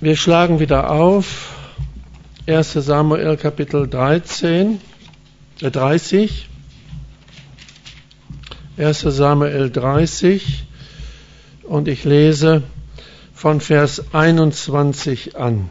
Wir schlagen wieder auf 1. Samuel Kapitel 30. 1. Samuel 30 und ich lese von Vers 21 an.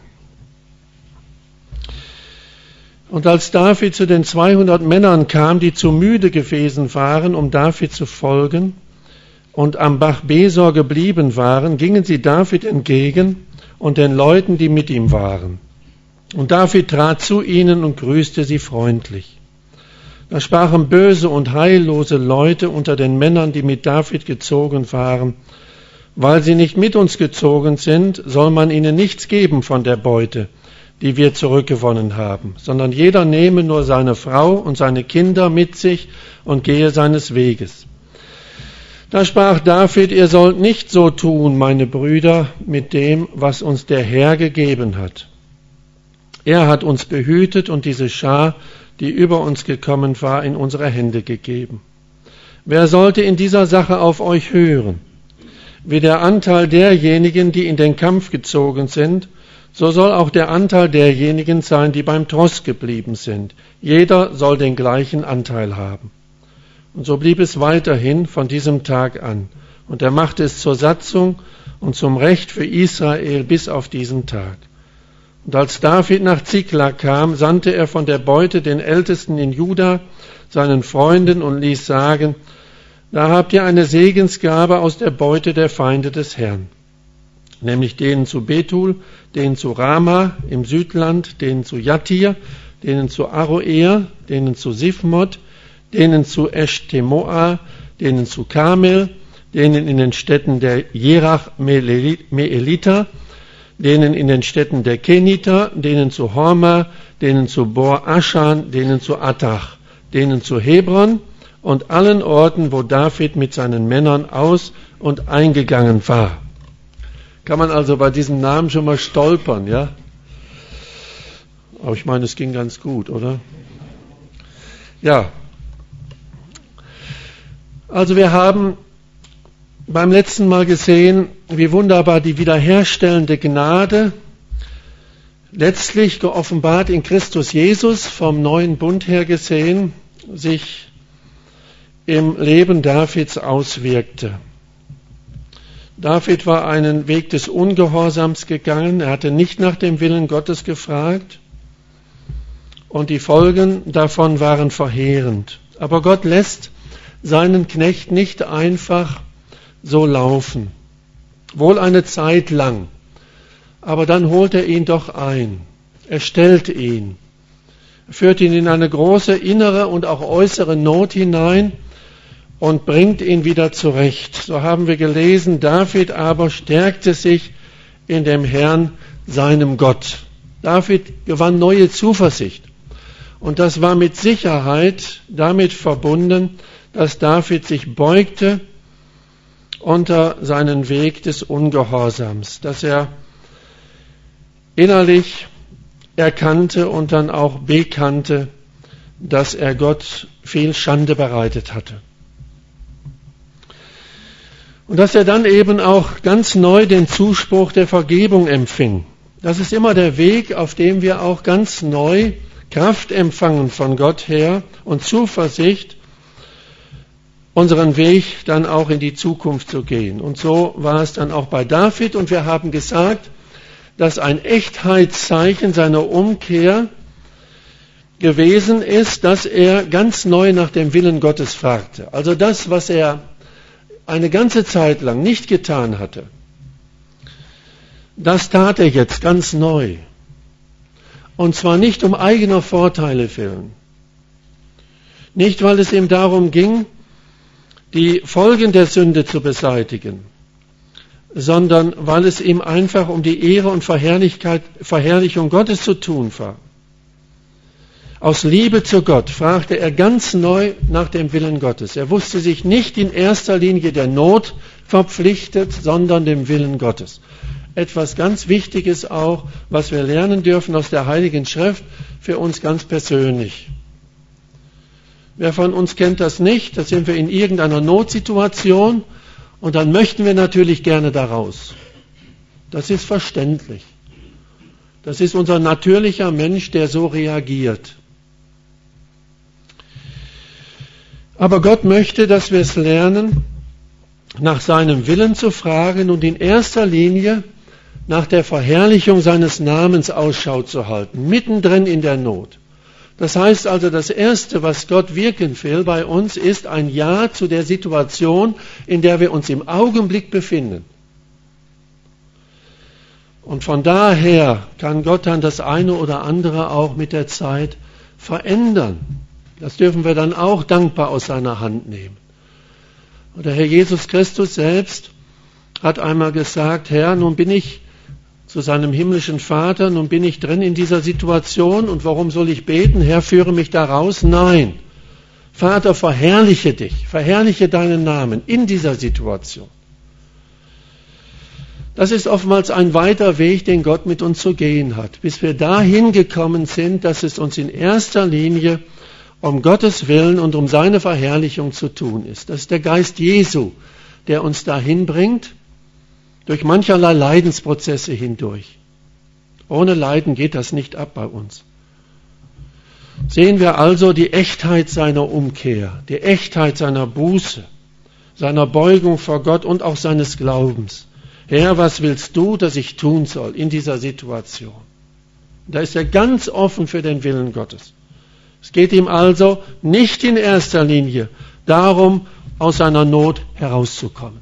Und als David zu den 200 Männern kam, die zu müde gewesen waren, um David zu folgen, und am Bach Besor geblieben waren, gingen sie David entgegen und den Leuten, die mit ihm waren. Und David trat zu ihnen und grüßte sie freundlich. Da sprachen böse und heillose Leute unter den Männern, die mit David gezogen waren: Weil sie nicht mit uns gezogen sind, soll man ihnen nichts geben von der Beute, die wir zurückgewonnen haben, sondern jeder nehme nur seine Frau und seine Kinder mit sich und gehe seines Weges. Da sprach David: Ihr sollt nicht so tun, meine Brüder, mit dem, was uns der Herr gegeben hat. Er hat uns behütet und diese Schar, die über uns gekommen war, in unsere Hände gegeben. Wer sollte in dieser Sache auf euch hören? Wie der Anteil derjenigen, die in den Kampf gezogen sind, so soll auch der Anteil derjenigen sein, die beim Tross geblieben sind. Jeder soll den gleichen Anteil haben. Und so blieb es weiterhin von diesem Tag an. Und er machte es zur Satzung und zum Recht für Israel bis auf diesen Tag. Und als David nach Ziklag kam, sandte er von der Beute den Ältesten in Juda, seinen Freunden, und ließ sagen: Da habt ihr eine Segensgabe aus der Beute der Feinde des Herrn, nämlich denen zu Bethul, denen zu Rama im Südland, denen zu Jattir, denen zu Aroer, denen zu Sifmot, denen zu Eshtemoa, denen zu Karmel, denen in den Städten der Jerach-Meeliter, denen in den Städten der Keniter, denen zu Horma, denen zu Bor-Aschan, denen zu Attach, denen zu Hebron und allen Orten, wo David mit seinen Männern aus- und eingegangen war. Kann man also bei diesem Namen schon mal stolpern, ja? Aber ich meine, es ging ganz gut, oder? Ja. Also wir haben beim letzten Mal gesehen, wie wunderbar die wiederherstellende Gnade letztlich geoffenbart in Christus Jesus, vom neuen Bund her gesehen, sich im Leben Davids auswirkte. David war einen Weg des Ungehorsams gegangen, er hatte nicht nach dem Willen Gottes gefragt und die Folgen davon waren verheerend. Aber Gott lässt seinen Knecht nicht einfach so laufen, wohl eine Zeit lang, aber dann holt er ihn doch ein, er stellt ihn, führt ihn in eine große innere und auch äußere Not hinein und bringt ihn wieder zurecht. So haben wir gelesen, David aber stärkte sich in dem Herrn, seinem Gott. David gewann neue Zuversicht. Und das war mit Sicherheit damit verbunden, dass David sich beugte unter seinen Weg des Ungehorsams, dass er innerlich erkannte und dann auch bekannte, dass er Gott viel Schande bereitet hatte. Und dass er dann eben auch ganz neu den Zuspruch der Vergebung empfing. Das ist immer der Weg, auf dem wir auch ganz neu Kraft empfangen von Gott her und Zuversicht, unseren Weg dann auch in die Zukunft zu gehen. Und so war es dann auch bei David. Und wir haben gesagt, dass ein Echtheitszeichen seiner Umkehr gewesen ist, dass er ganz neu nach dem Willen Gottes fragte. Also das, was er eine ganze Zeit lang nicht getan hatte, das tat er jetzt ganz neu. Und zwar nicht um eigener Vorteile willen. Nicht, weil es ihm darum ging, die Folgen der Sünde zu beseitigen, sondern weil es ihm einfach um die Ehre und Verherrlichung Gottes zu tun war. Aus Liebe zu Gott fragte er ganz neu nach dem Willen Gottes. Er wusste sich nicht in erster Linie der Not verpflichtet, sondern dem Willen Gottes. Etwas ganz Wichtiges auch, was wir lernen dürfen aus der Heiligen Schrift, für uns ganz persönlich. Wer von uns kennt das nicht? Da sind wir in irgendeiner Notsituation und dann möchten wir natürlich gerne daraus. Das ist verständlich. Das ist unser natürlicher Mensch, der so reagiert. Aber Gott möchte, dass wir es lernen, nach seinem Willen zu fragen und in erster Linie nach der Verherrlichung seines Namens Ausschau zu halten, mittendrin in der Not. Das heißt also, das Erste, was Gott wirken will bei uns, ist ein Ja zu der Situation, in der wir uns im Augenblick befinden. Und von daher kann Gott dann das eine oder andere auch mit der Zeit verändern. Das dürfen wir dann auch dankbar aus seiner Hand nehmen. Und der Herr Jesus Christus selbst hat einmal gesagt, Herr, nun bin ich zu seinem himmlischen Vater, nun bin ich drin in dieser Situation und warum soll ich beten? Herr, führe mich da raus? Nein. Vater, verherrliche dich, verherrliche deinen Namen in dieser Situation. Das ist oftmals ein weiter Weg, den Gott mit uns zu gehen hat, bis wir dahin gekommen sind, dass es uns in erster Linie um Gottes Willen und um seine Verherrlichung zu tun ist. Das ist der Geist Jesu, der uns dahin bringt, durch mancherlei Leidensprozesse hindurch. Ohne Leiden geht das nicht ab bei uns. Sehen wir also die Echtheit seiner Umkehr, die Echtheit seiner Buße, seiner Beugung vor Gott und auch seines Glaubens. Herr, was willst du, dass ich tun soll in dieser Situation? Da ist er ganz offen für den Willen Gottes. Es geht ihm also nicht in erster Linie darum, aus seiner Not herauszukommen.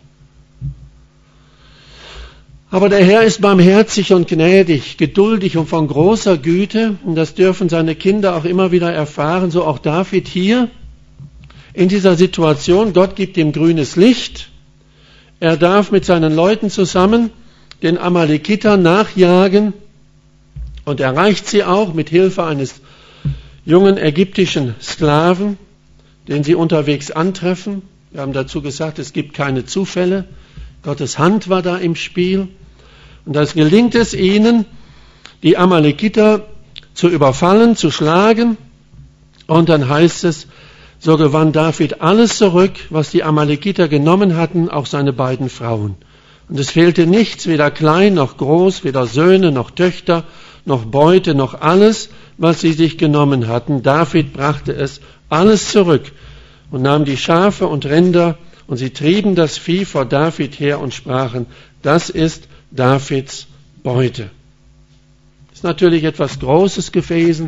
Aber der Herr ist barmherzig und gnädig, geduldig und von großer Güte. Und das dürfen seine Kinder auch immer wieder erfahren, so auch David hier in dieser Situation. Gott gibt ihm grünes Licht. Er darf mit seinen Leuten zusammen den Amalekitern nachjagen und erreicht sie auch mit Hilfe eines jungen ägyptischen Sklaven, den sie unterwegs antreffen. Wir haben dazu gesagt, es gibt keine Zufälle. Gottes Hand war da im Spiel. Und das gelingt es ihnen, die Amalekiter zu überfallen, zu schlagen. Und dann heißt es, so gewann David alles zurück, was die Amalekiter genommen hatten, auch seine beiden Frauen. Und es fehlte nichts, weder klein noch groß, weder Söhne noch Töchter, noch Beute, noch alles, was sie sich genommen hatten. David brachte es alles zurück und nahm die Schafe und Rinder, und sie trieben das Vieh vor David her und sprachen, das ist Davids Beute. Das ist natürlich etwas Großes gewesen,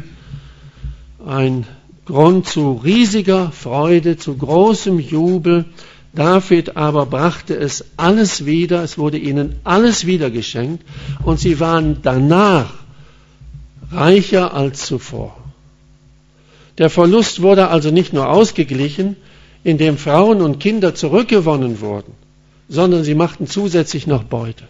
ein Grund zu riesiger Freude, zu großem Jubel. David aber brachte es alles wieder, es wurde ihnen alles wieder geschenkt und sie waren danach reicher als zuvor. Der Verlust wurde also nicht nur ausgeglichen, indem Frauen und Kinder zurückgewonnen wurden, sondern sie machten zusätzlich noch Beute.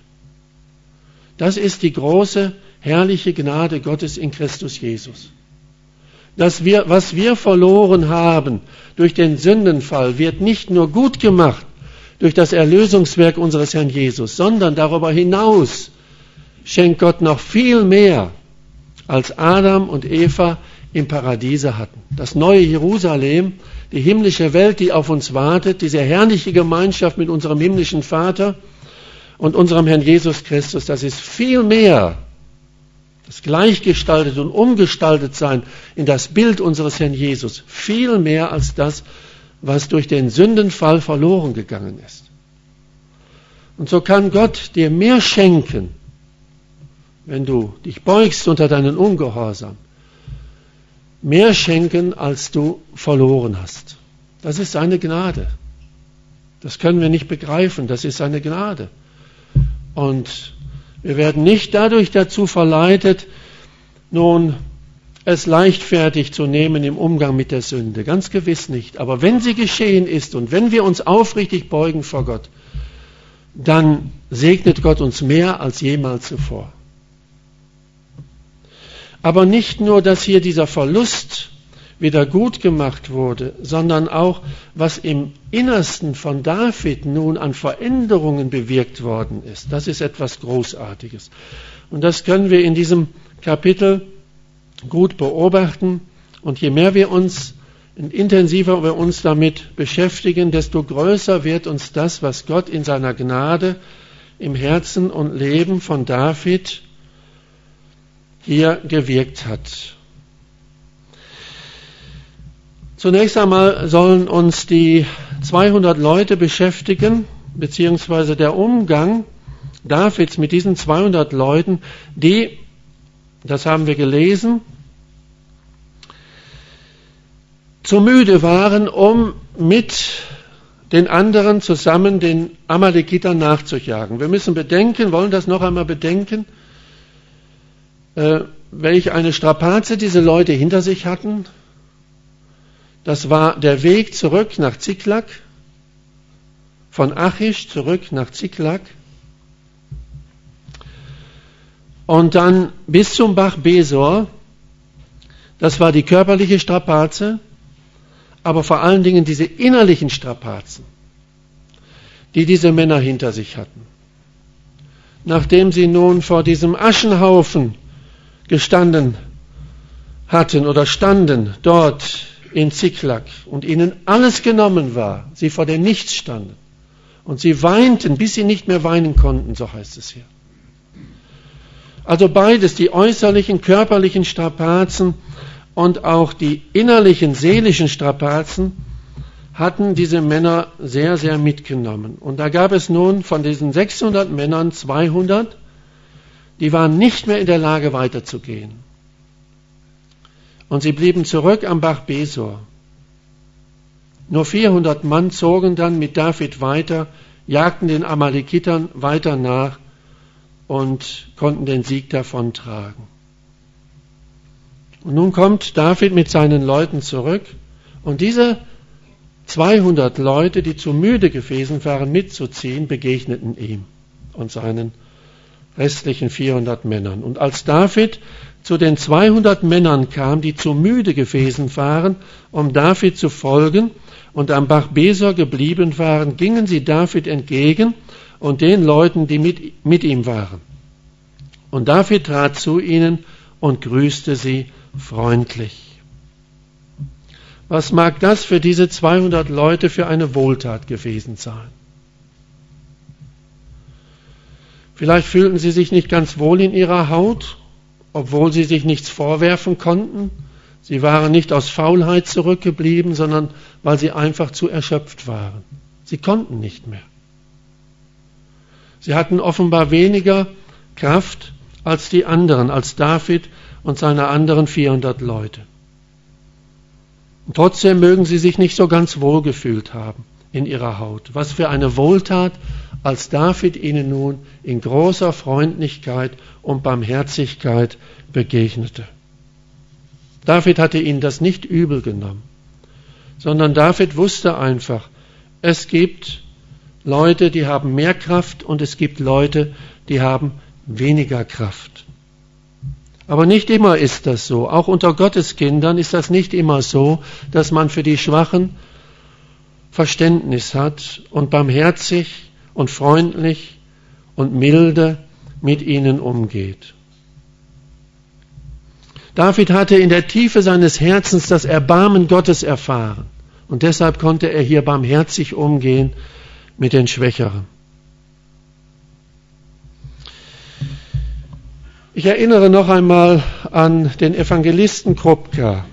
Das ist die große, herrliche Gnade Gottes in Christus Jesus. Was wir verloren haben durch den Sündenfall, wird nicht nur gut gemacht durch das Erlösungswerk unseres Herrn Jesus, sondern darüber hinaus schenkt Gott noch viel mehr, als Adam und Eva im Paradiese hatten. Das neue Jerusalem, die himmlische Welt, die auf uns wartet, diese herrliche Gemeinschaft mit unserem himmlischen Vater und unserem Herrn Jesus Christus, das ist viel mehr, das gleichgestaltet und umgestaltet sein in das Bild unseres Herrn Jesus, viel mehr als das, was durch den Sündenfall verloren gegangen ist. Und so kann Gott dir mehr schenken, wenn du dich beugst unter deinen Ungehorsam, mehr schenken, als du verloren hast. Das ist seine Gnade. Das können wir nicht begreifen, das ist seine Gnade. Und wir werden nicht dadurch dazu verleitet, nun es leichtfertig zu nehmen im Umgang mit der Sünde. Ganz gewiss nicht. Aber wenn sie geschehen ist und wenn wir uns aufrichtig beugen vor Gott, dann segnet Gott uns mehr als jemals zuvor. Aber nicht nur, dass hier dieser Verlust wieder gut gemacht wurde, sondern auch, was im Innersten von David nun an Veränderungen bewirkt worden ist. Das ist etwas Großartiges. Und das können wir in diesem Kapitel gut beobachten. Und je mehr wir uns und intensiver wir uns damit beschäftigen, desto größer wird uns das, was Gott in seiner Gnade im Herzen und Leben von David hier gewirkt hat. Zunächst einmal sollen uns die 200 Leute beschäftigen, beziehungsweise der Umgang Davids mit diesen 200 Leuten, die, das haben wir gelesen, zu müde waren, um mit den anderen zusammen den Amalekitern nachzujagen. Wir müssen bedenken, wollen das noch einmal bedenken, welche eine Strapaze diese Leute hinter sich hatten. Das war der Weg zurück nach Ziklag, von Achish zurück nach Ziklag und dann bis zum Bach Besor. Das war die körperliche Strapaze, aber vor allen Dingen diese innerlichen Strapazen, die diese Männer hinter sich hatten. Nachdem sie nun vor diesem Aschenhaufen gestanden hatten oder standen dort in Ziklag und ihnen alles genommen war, sie vor dem Nichts standen und sie weinten, bis sie nicht mehr weinen konnten, so heißt es hier. Also beides, die äußerlichen, körperlichen Strapazen und auch die innerlichen, seelischen Strapazen hatten diese Männer sehr, sehr mitgenommen. Und da gab es nun von diesen 600 Männern 200, die waren nicht mehr in der Lage weiterzugehen. Und sie blieben zurück am Bach Besor. Nur 400 Mann zogen dann mit David weiter, jagten den Amalekitern weiter nach und konnten den Sieg davontragen. Und nun kommt David mit seinen Leuten zurück und diese 200 Leute, die zu müde gewesen waren mitzuziehen, begegneten ihm und seinen restlichen 400 Männern. Und als David zu den 200 Männern kam, die zu müde gewesen waren, um David zu folgen und am Bach Besor geblieben waren, gingen sie David entgegen und den Leuten, die mit ihm waren. Und David trat zu ihnen und grüßte sie freundlich. Was mag das für diese 200 Leute für eine Wohltat gewesen sein? Vielleicht fühlten sie sich nicht ganz wohl in ihrer Haut, obwohl sie sich nichts vorwerfen konnten. Sie waren nicht aus Faulheit zurückgeblieben, sondern weil sie einfach zu erschöpft waren. Sie konnten nicht mehr. Sie hatten offenbar weniger Kraft als die anderen, als David und seine anderen 400 Leute. Und trotzdem mögen sie sich nicht so ganz wohl gefühlt haben in ihrer Haut. Was für eine Wohltat, als David ihnen nun in großer Freundlichkeit und Barmherzigkeit begegnete. David hatte ihnen das nicht übel genommen, sondern David wusste einfach, es gibt Leute, die haben mehr Kraft und es gibt Leute, die haben weniger Kraft. Aber nicht immer ist das so. Auch unter Gotteskindern ist das nicht immer so, dass man für die Schwachen Verständnis hat und barmherzig und freundlich und milde mit ihnen umgeht. David hatte in der Tiefe seines Herzens das Erbarmen Gottes erfahren und deshalb konnte er hier barmherzig umgehen mit den Schwächeren. Ich erinnere noch einmal an den Evangelisten Krupka,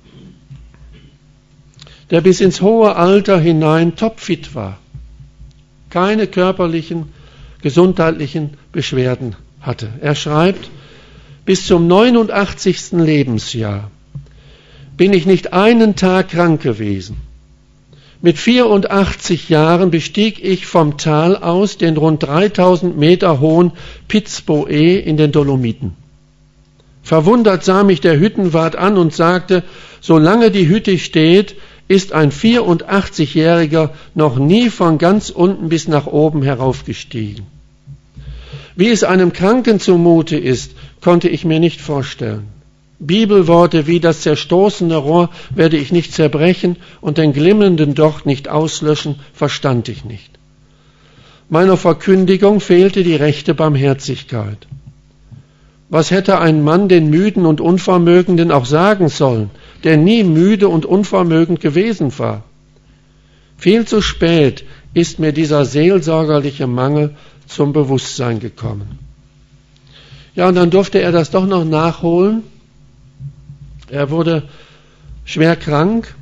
der bis ins hohe Alter hinein topfit war, keine körperlichen, gesundheitlichen Beschwerden hatte. Er schreibt, bis zum 89. Lebensjahr bin ich nicht einen Tag krank gewesen. Mit 84 Jahren bestieg ich vom Tal aus den rund 3000 Meter hohen Piz Boe in den Dolomiten. Verwundert sah mich der Hüttenwart an und sagte, solange die Hütte steht, ist ein 84-Jähriger noch nie von ganz unten bis nach oben heraufgestiegen. Wie es einem Kranken zumute ist, konnte ich mir nicht vorstellen. Bibelworte wie das zerstoßene Rohr werde ich nicht zerbrechen und den glimmenden Docht nicht auslöschen, verstand ich nicht. Meiner Verkündigung fehlte die rechte Barmherzigkeit. Was hätte ein Mann den Müden und Unvermögenden auch sagen sollen, der nie müde und unvermögend gewesen war? Viel zu spät ist mir dieser seelsorgerliche Mangel zum Bewusstsein gekommen. Ja, und dann durfte er das doch noch nachholen. Er wurde schwer krank.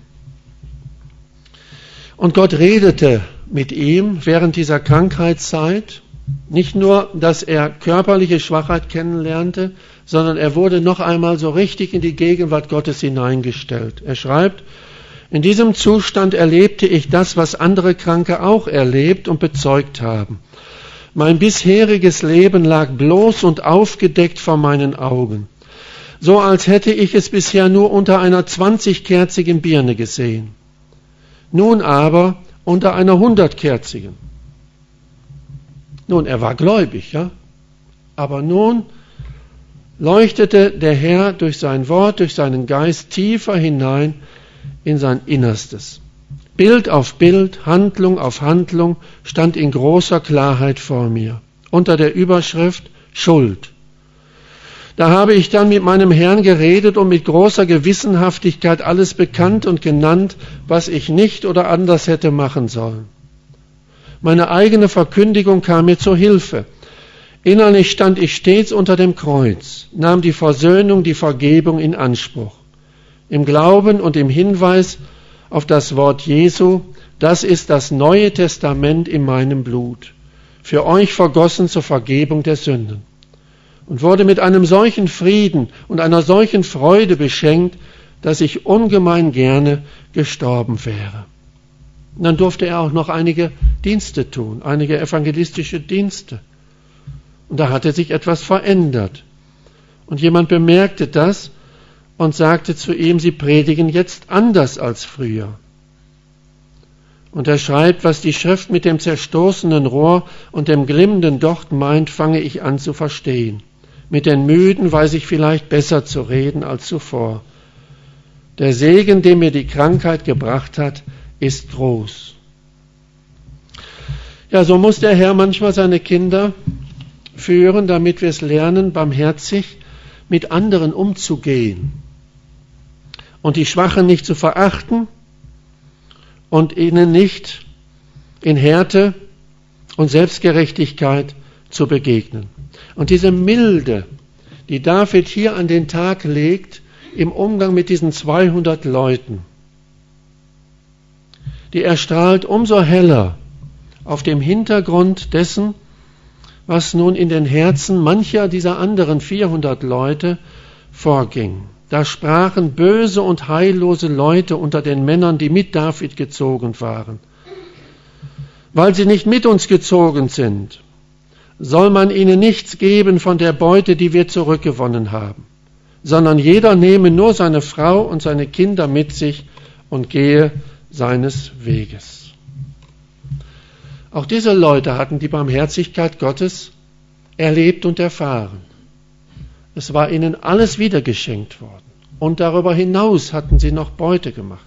Und Gott redete mit ihm während dieser Krankheitszeit. Nicht nur, dass er körperliche Schwachheit kennenlernte, sondern er wurde noch einmal so richtig in die Gegenwart Gottes hineingestellt. Er schreibt, in diesem Zustand erlebte ich das, was andere Kranke auch erlebt und bezeugt haben. Mein bisheriges Leben lag bloß und aufgedeckt vor meinen Augen, so als hätte ich es bisher nur unter einer 20-kerzigen Birne gesehen. Nun aber unter einer 100-kerzigen. Nun, er war gläubig, ja, aber nun leuchtete der Herr durch sein Wort, durch seinen Geist tiefer hinein in sein Innerstes. Bild auf Bild, Handlung auf Handlung stand in großer Klarheit vor mir, unter der Überschrift Schuld. Da habe ich dann mit meinem Herrn geredet und mit großer Gewissenhaftigkeit alles bekannt und genannt, was ich nicht oder anders hätte machen sollen. Meine eigene Verkündigung kam mir zur Hilfe. Innerlich stand ich stets unter dem Kreuz, nahm die Versöhnung, die Vergebung in Anspruch. Im Glauben und im Hinweis auf das Wort Jesu, das ist das Neue Testament in meinem Blut, für euch vergossen zur Vergebung der Sünden. Und wurde mit einem solchen Frieden und einer solchen Freude beschenkt, dass ich ungemein gerne gestorben wäre. Und dann durfte er auch noch einige Dienste tun, einige evangelistische Dienste. Und da hatte sich etwas verändert. Und jemand bemerkte das und sagte zu ihm, Sie predigen jetzt anders als früher. Und er schreibt, was die Schrift mit dem zerstoßenen Rohr und dem glimmenden Docht meint, fange ich an zu verstehen. Mit den Müden weiß ich vielleicht besser zu reden als zuvor. Der Segen, den mir die Krankheit gebracht hat, ist groß. Ja, so muss der Herr manchmal seine Kinder führen, damit wir es lernen, barmherzig mit anderen umzugehen und die Schwachen nicht zu verachten und ihnen nicht in Härte und Selbstgerechtigkeit zu begegnen. Und diese Milde, die David hier an den Tag legt im Umgang mit diesen 200 Leuten, die erstrahlt umso heller auf dem Hintergrund dessen, was nun in den Herzen mancher dieser anderen 400 Leute vorging. Da sprachen böse und heillose Leute unter den Männern, die mit David gezogen waren. Weil sie nicht mit uns gezogen sind, soll man ihnen nichts geben von der Beute, die wir zurückgewonnen haben, sondern jeder nehme nur seine Frau und seine Kinder mit sich und gehe seines Weges. Auch diese Leute hatten die Barmherzigkeit Gottes erlebt und erfahren. Es war ihnen alles wiedergeschenkt worden. Und darüber hinaus hatten sie noch Beute gemacht.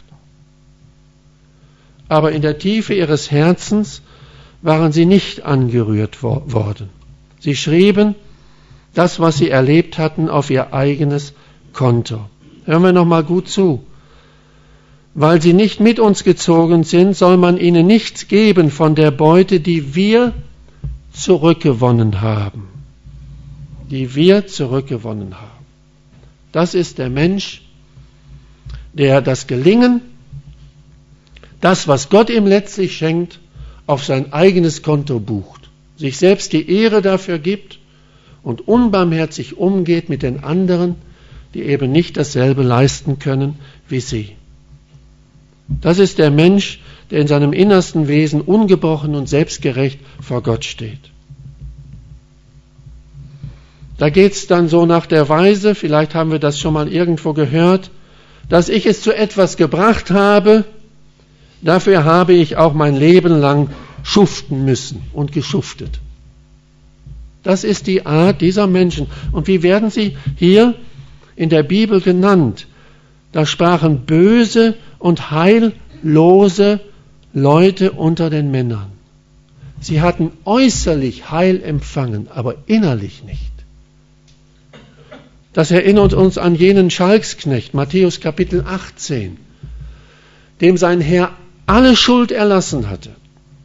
Aber in der Tiefe ihres Herzens waren sie nicht angerührt worden. Sie schrieben das, was sie erlebt hatten, auf ihr eigenes Konto. Hören wir noch mal gut zu. Weil sie nicht mit uns gezogen sind, soll man ihnen nichts geben von der Beute, die wir zurückgewonnen haben. Die wir zurückgewonnen haben. Das ist der Mensch, der das Gelingen, das, was Gott ihm letztlich schenkt, auf sein eigenes Konto bucht, sich selbst die Ehre dafür gibt und unbarmherzig umgeht mit den anderen, die eben nicht dasselbe leisten können wie sie. Das ist der Mensch, der in seinem innersten Wesen ungebrochen und selbstgerecht vor Gott steht. Da geht es dann so nach der Weise, vielleicht haben wir das schon mal irgendwo gehört, dass ich es zu etwas gebracht habe, dafür habe ich auch mein Leben lang schuften müssen und geschuftet. Das ist die Art dieser Menschen. Und wie werden sie hier in der Bibel genannt? Da sprachen böse und heillose Leute unter den Männern. Sie hatten äußerlich Heil empfangen, aber innerlich nicht. Das erinnert uns an jenen Schalksknecht, Matthäus Kapitel 18, dem sein Herr alle Schuld erlassen hatte.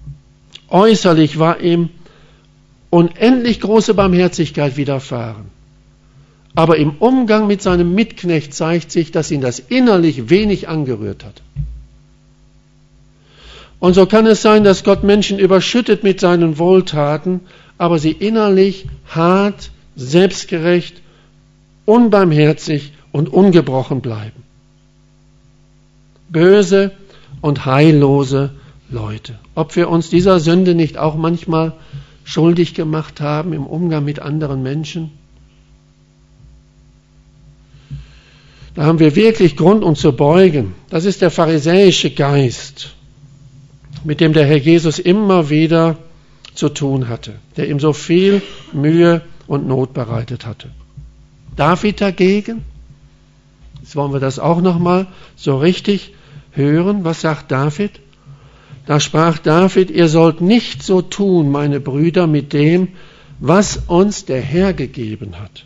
Äußerlich war ihm unendlich große Barmherzigkeit widerfahren. Aber im Umgang mit seinem Mitknecht zeigt sich, dass ihn das innerlich wenig angerührt hat. Und so kann es sein, dass Gott Menschen überschüttet mit seinen Wohltaten, aber sie innerlich hart, selbstgerecht, unbarmherzig und ungebrochen bleiben. Böse und heillose Leute. Ob wir uns dieser Sünde nicht auch manchmal schuldig gemacht haben im Umgang mit anderen Menschen? Da haben wir wirklich Grund, uns zu beugen. Das ist der pharisäische Geist, mit dem der Herr Jesus immer wieder zu tun hatte, der ihm so viel Mühe und Not bereitet hatte. David dagegen, jetzt wollen wir das auch nochmal so richtig hören, was sagt David? Da sprach David, ihr sollt nicht so tun, meine Brüder, mit dem, was uns der Herr gegeben hat.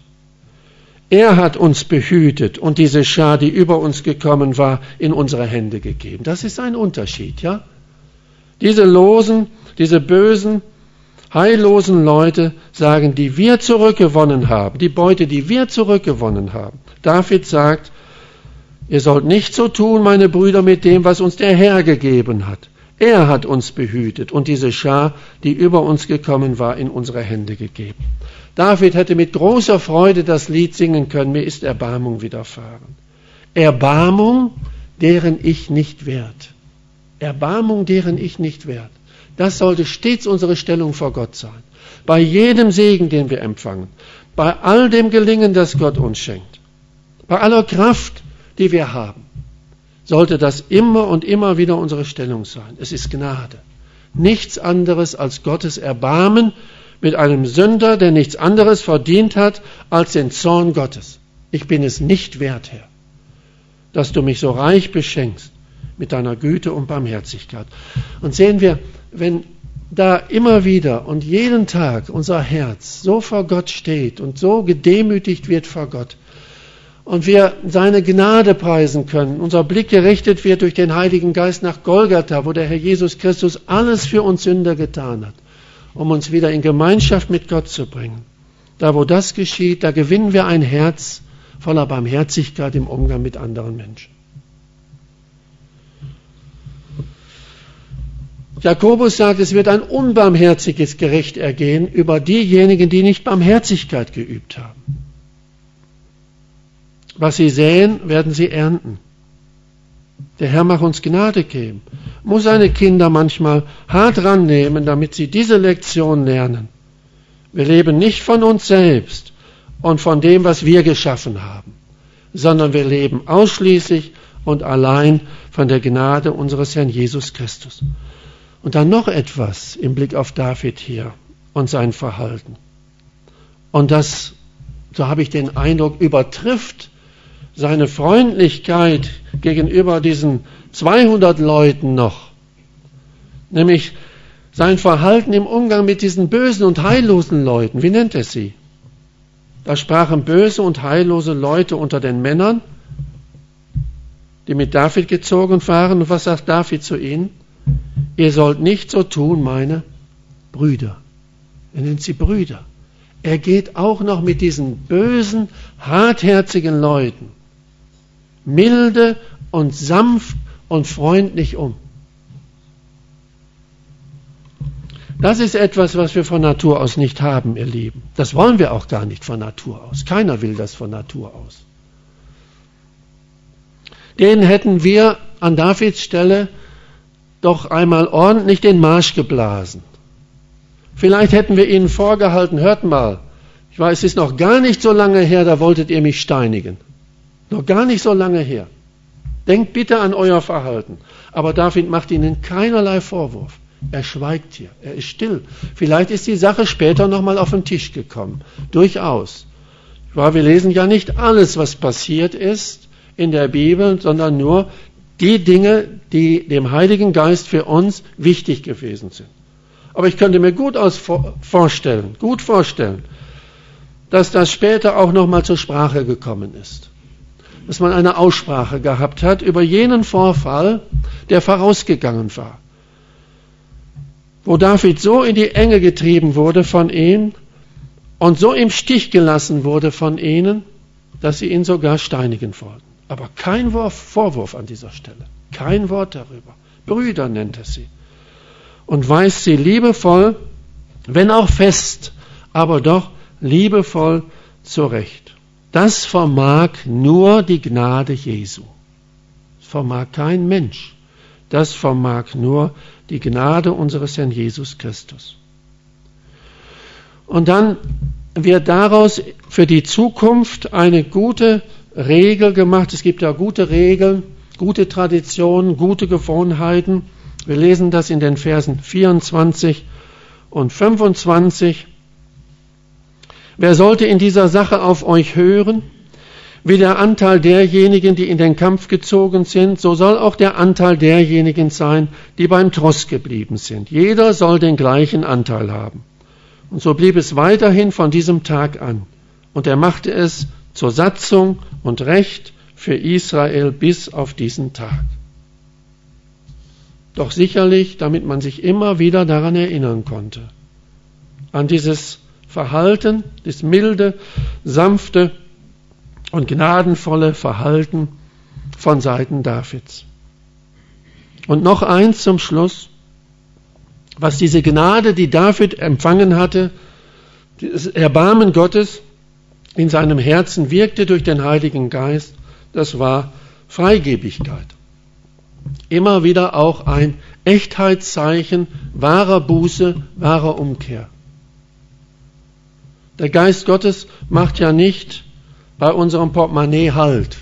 Er hat uns behütet und diese Schar, die über uns gekommen war, in unsere Hände gegeben. Das ist ein Unterschied, ja? Diese losen, diese bösen, heillosen Leute sagen, die wir zurückgewonnen haben, die Beute, die wir zurückgewonnen haben. David sagt, ihr sollt nicht so tun, meine Brüder, mit dem, was uns der Herr gegeben hat. Er hat uns behütet und diese Schar, die über uns gekommen war, in unsere Hände gegeben. David hätte mit großer Freude das Lied singen können, mir ist Erbarmung widerfahren. Erbarmung, deren ich nicht wert. Erbarmung, deren ich nicht wert. Das sollte stets unsere Stellung vor Gott sein. Bei jedem Segen, den wir empfangen, bei all dem Gelingen, das Gott uns schenkt, bei aller Kraft, die wir haben, sollte das immer und immer wieder unsere Stellung sein. Es ist Gnade. Nichts anderes als Gottes Erbarmen mit einem Sünder, der nichts anderes verdient hat als den Zorn Gottes. Ich bin es nicht wert, Herr, dass du mich so reich beschenkst mit deiner Güte und Barmherzigkeit. Und sehen wir, wenn da immer wieder und jeden Tag unser Herz so vor Gott steht und so gedemütigt wird vor Gott und wir seine Gnade preisen können, unser Blick gerichtet wird durch den Heiligen Geist nach Golgatha, wo der Herr Jesus Christus alles für uns Sünder getan hat, um uns wieder in Gemeinschaft mit Gott zu bringen. Da, wo das geschieht, da gewinnen wir ein Herz voller Barmherzigkeit im Umgang mit anderen Menschen. Jakobus sagt, es wird ein unbarmherziges Gericht ergehen über diejenigen, die nicht Barmherzigkeit geübt haben. Was sie säen, werden sie ernten. Der Herr mag uns Gnade geben, muss seine Kinder manchmal hart rannehmen, damit sie diese Lektion lernen. Wir leben nicht von uns selbst und von dem, was wir geschaffen haben, sondern wir leben ausschließlich und allein von der Gnade unseres Herrn Jesus Christus. Und dann noch etwas im Blick auf David hier und sein Verhalten. Und das, so habe ich den Eindruck, übertrifft seine Freundlichkeit gegenüber diesen 200 Leuten noch. Nämlich sein Verhalten im Umgang mit diesen bösen und heillosen Leuten. Wie nennt er sie? Da sprachen böse und heillose Leute unter den Männern, die mit David gezogen waren. Und was sagt David zu ihnen? Ihr sollt nicht so tun, meine Brüder. Er nennt sie Brüder. Er geht auch noch mit diesen bösen, hartherzigen Leuten milde und sanft und freundlich um. Das ist etwas, was wir von Natur aus nicht haben, ihr Lieben. Das wollen wir auch gar nicht von Natur aus. Keiner will das von Natur aus. Den hätten wir an Davids Stelle doch einmal ordentlich den Marsch geblasen. Vielleicht hätten wir ihnen vorgehalten, hört mal, ich weiß, es ist noch gar nicht so lange her, da wolltet ihr mich steinigen. Noch gar nicht so lange her. Denkt bitte an euer Verhalten. Aber David macht ihnen keinerlei Vorwurf. Er schweigt hier, er ist still. Vielleicht ist die Sache später nochmal auf den Tisch gekommen. Durchaus. Weil wir lesen ja nicht alles, was passiert ist in der Bibel, sondern nur die Dinge, die dem Heiligen Geist für uns wichtig gewesen sind. Aber ich könnte mir gut vorstellen, dass das später auch nochmal zur Sprache gekommen ist. Dass man eine Aussprache gehabt hat über jenen Vorfall, der vorausgegangen war. Wo David so in die Enge getrieben wurde von ihnen und so im Stich gelassen wurde von ihnen, dass sie ihn sogar steinigen wollten. Aber kein Vorwurf an dieser Stelle. Kein Wort darüber. Brüder nennt er sie. Und weist sie liebevoll, wenn auch fest, aber doch liebevoll zurecht. Das vermag nur die Gnade Jesu. Das vermag kein Mensch. Das vermag nur die Gnade unseres Herrn Jesus Christus. Und dann wird daraus für die Zukunft eine gute Regel gemacht. Es gibt ja gute Regeln, gute Traditionen, gute Gewohnheiten. Wir lesen das in den Versen 24 und 25. Wer sollte in dieser Sache auf euch hören? Wie der Anteil derjenigen, die in den Kampf gezogen sind, so soll auch der Anteil derjenigen sein, die beim Tross geblieben sind. Jeder soll den gleichen Anteil haben. Und so blieb es weiterhin von diesem Tag an. Und er machte es zur Satzung und Recht für Israel bis auf diesen Tag. Doch sicherlich, damit man sich immer wieder daran erinnern konnte. An dieses Verhalten, das milde, sanfte und gnadenvolle Verhalten von Seiten Davids. Und noch eins zum Schluss. Was diese Gnade, die David empfangen hatte, das Erbarmen Gottes in seinem Herzen wirkte durch den Heiligen Geist, das war Freigebigkeit. Immer wieder auch ein Echtheitszeichen wahrer Buße, wahrer Umkehr. Der Geist Gottes macht ja nicht bei unserem Portemonnaie Halt,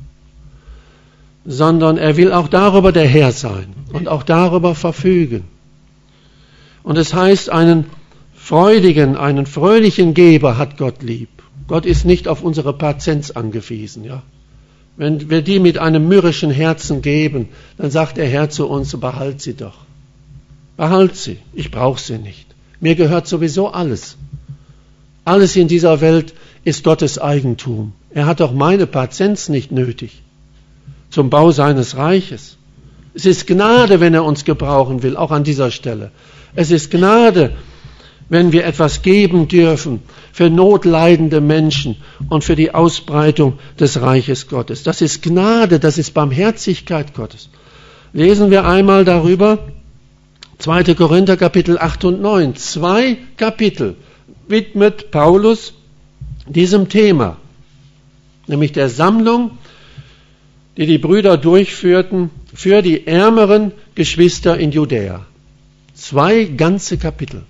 sondern er will auch darüber der Herr sein und auch darüber verfügen. Und es heißt, einen fröhlichen Geber hat Gott lieb. Gott ist nicht auf unsere paar Cents angewiesen. Ja? Wenn wir die mit einem mürrischen Herzen geben, dann sagt der Herr zu uns, behalt sie doch. Behalt sie, ich brauche sie nicht. Mir gehört sowieso alles. Alles in dieser Welt ist Gottes Eigentum. Er hat auch meine paar Cents nicht nötig zum Bau seines Reiches. Es ist Gnade, wenn er uns gebrauchen will, auch an dieser Stelle. Es ist Gnade, wenn wir etwas geben dürfen für notleidende Menschen und für die Ausbreitung des Reiches Gottes. Das ist Gnade, das ist Barmherzigkeit Gottes. Lesen wir einmal darüber, 2. Korinther Kapitel 8 und 9. 2 Kapitel widmet Paulus diesem Thema, nämlich der Sammlung, die die Brüder durchführten für die ärmeren Geschwister in Judäa. 2 ganze Kapitel.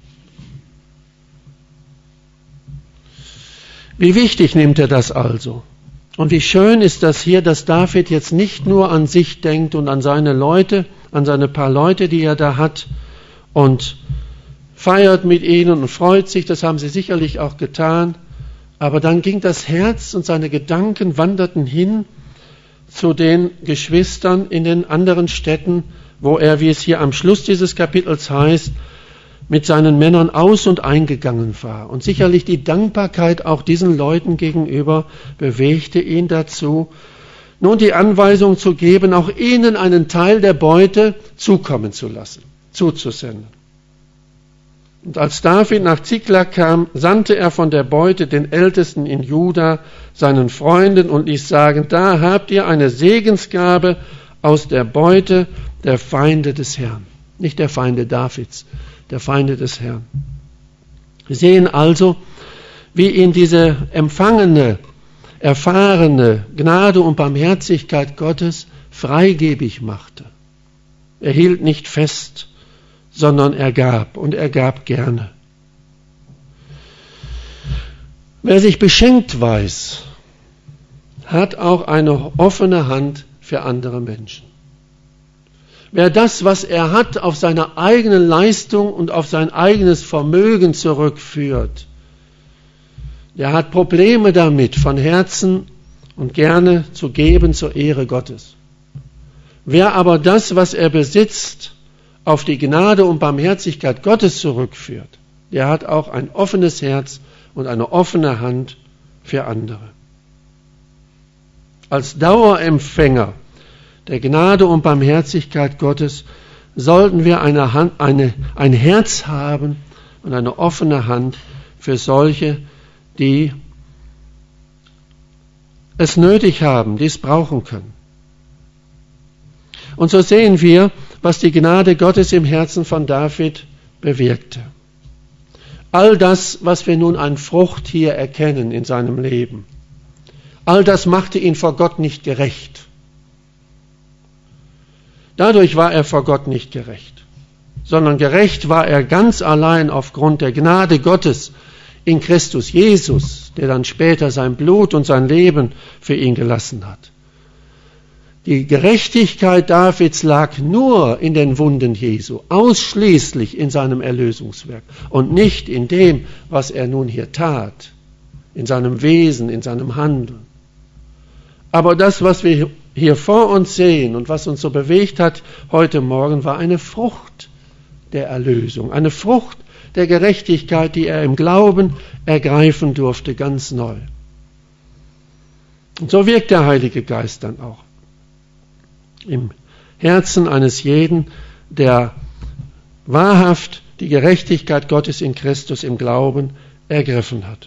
Wie wichtig nimmt er das also? Und wie schön ist das hier, dass David jetzt nicht nur an sich denkt und an seine Leute, an seine paar Leute, die er da hat, und feiert mit ihnen und freut sich, das haben sie sicherlich auch getan, aber dann ging das Herz und seine Gedanken wanderten hin zu den Geschwistern in den anderen Städten, wo er, wie es hier am Schluss dieses Kapitels heißt, mit seinen Männern aus- und eingegangen war. Und sicherlich die Dankbarkeit auch diesen Leuten gegenüber bewegte ihn dazu, nun die Anweisung zu geben, auch ihnen einen Teil der Beute zukommen zu lassen, zuzusenden. Und als David nach Ziklag kam, sandte er von der Beute den Ältesten in Juda, seinen Freunden, und ließ sagen, da habt ihr eine Segensgabe aus der Beute der Feinde des Herrn. Nicht der Feinde Davids, der Feinde des Herrn. Wir sehen also, wie ihn diese empfangene, erfahrene Gnade und Barmherzigkeit Gottes freigebig machte. Er hielt nicht fest, sondern er gab, und er gab gerne. Wer sich beschenkt weiß, hat auch eine offene Hand für andere Menschen. Wer das, was er hat, auf seine eigene Leistung und auf sein eigenes Vermögen zurückführt, der hat Probleme damit, von Herzen und gerne zu geben zur Ehre Gottes. Wer aber das, was er besitzt, auf die Gnade und Barmherzigkeit Gottes zurückführt, der hat auch ein offenes Herz und eine offene Hand für andere. Als Dauerempfänger der Gnade und Barmherzigkeit Gottes sollten wir ein Herz haben und eine offene Hand für solche, die es nötig haben, die es brauchen können. Und so sehen wir, was die Gnade Gottes im Herzen von David bewirkte. All das, was wir nun an Frucht hier erkennen in seinem Leben, all das machte ihn vor Gott nicht gerecht. Dadurch war er vor Gott nicht gerecht, sondern gerecht war er ganz allein aufgrund der Gnade Gottes in Christus Jesus, der dann später sein Blut und sein Leben für ihn gelassen hat. Die Gerechtigkeit Davids lag nur in den Wunden Jesu, ausschließlich in seinem Erlösungswerk und nicht in dem, was er nun hier tat, in seinem Wesen, in seinem Handeln. Aber das, was wir hier vor uns sehen und was uns so bewegt hat heute Morgen, war eine Frucht der Erlösung, eine Frucht der Gerechtigkeit, die er im Glauben ergreifen durfte, ganz neu. Und so wirkt der Heilige Geist dann auch im Herzen eines jeden, der wahrhaft die Gerechtigkeit Gottes in Christus im Glauben ergriffen hat.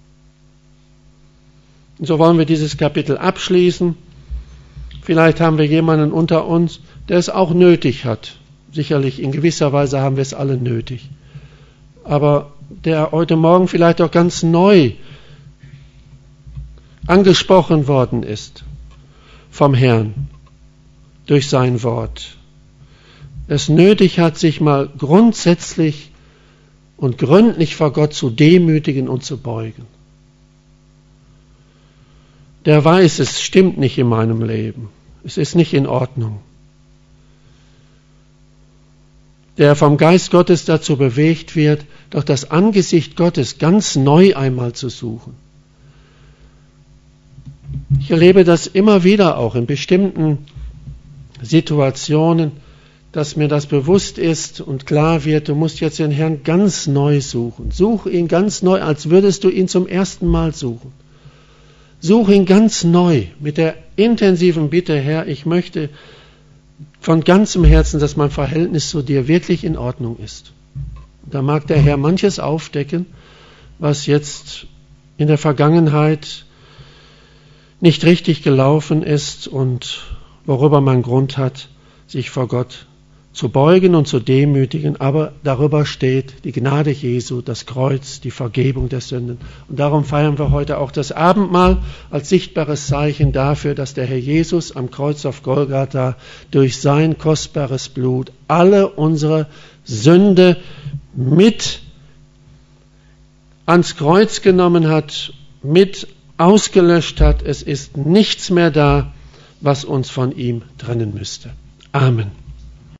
Und so wollen wir dieses Kapitel abschließen. Vielleicht haben wir jemanden unter uns, der es auch nötig hat. Sicherlich in gewisser Weise haben wir es alle nötig. Aber der heute Morgen vielleicht auch ganz neu angesprochen worden ist vom Herrn durch sein Wort, es nötig hat, sich mal grundsätzlich und gründlich vor Gott zu demütigen und zu beugen. Der weiß, es stimmt nicht in meinem Leben, es ist nicht in Ordnung. Der vom Geist Gottes dazu bewegt wird, doch das Angesicht Gottes ganz neu einmal zu suchen. Ich erlebe das immer wieder auch in bestimmten Situationen, dass mir das bewusst ist und klar wird, du musst jetzt den Herrn ganz neu suchen. Such ihn ganz neu, als würdest du ihn zum ersten Mal suchen. Such ihn ganz neu mit der intensiven Bitte, Herr, ich möchte von ganzem Herzen, dass mein Verhältnis zu dir wirklich in Ordnung ist. Da mag der Herr manches aufdecken, was jetzt in der Vergangenheit nicht richtig gelaufen ist und worüber man Grund hat, sich vor Gott zu beugen und zu demütigen, aber darüber steht die Gnade Jesu, das Kreuz, die Vergebung der Sünden. Und darum feiern wir heute auch das Abendmahl als sichtbares Zeichen dafür, dass der Herr Jesus am Kreuz auf Golgatha durch sein kostbares Blut alle unsere Sünde mit ans Kreuz genommen hat, mit ausgelöscht hat. Es ist nichts mehr da, was uns von ihm trennen müsste. Amen.